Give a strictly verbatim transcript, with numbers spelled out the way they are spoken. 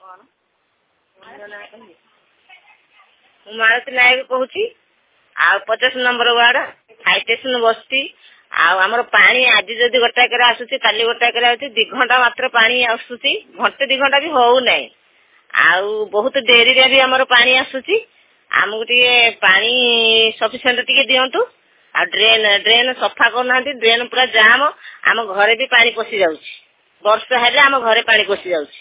ମୁଁ ମାଳତୀ ନାୟକ କହୁଛି। ଆଉ ପଚାଶ ନମ୍ବର ୱାର୍ଡ ହାଇଟେସନ ବସ୍ତି। ଆଉ ଆମର ପାଣି ଆଜି ଯଦି ଗୋଟାକରେ ଆସୁଛି କାଲି ଗୋଟାକରେ ଆସୁଛି, ଦି ଘଣ୍ଟା ମାତ୍ର ପାଣି ଆସୁଛି, ଘଣ୍ଟେ ଦି ଘଣ୍ଟା ବି ହଉନାହିଁ। ଆଉ ବହୁତ ଡେରିରେ ବି ଆମର ପାଣି ଆସୁଛି। ଆମକୁ ଟିକେ ପାଣି ସଫିସିଏଣ୍ଟ ଟିକେ ଦିଅନ୍ତୁ। ଆଉ ଡ୍ରେନ ଡ୍ରେନ ସଫା କରୁନାହାନ୍ତି, ଡ୍ରେନ ପୁରା ଜାମ। ଆମ ଘରେ ବି ପାଣି ପଶି ଯାଉଛି, ବର୍ଷା ହେଲେ ଆମ ଘରେ ପାଣି ପଶି ଯାଉଛି।